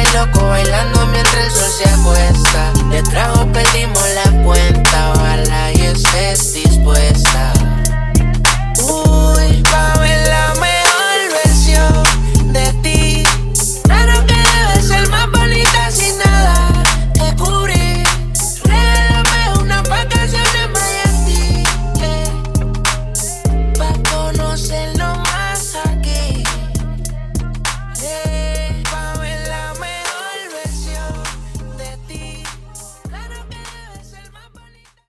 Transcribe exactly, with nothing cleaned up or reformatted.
vuelve loco bailando mientras el sol se acuesta. De trago perdimos la cuenta, ojalá y estés dispuesta.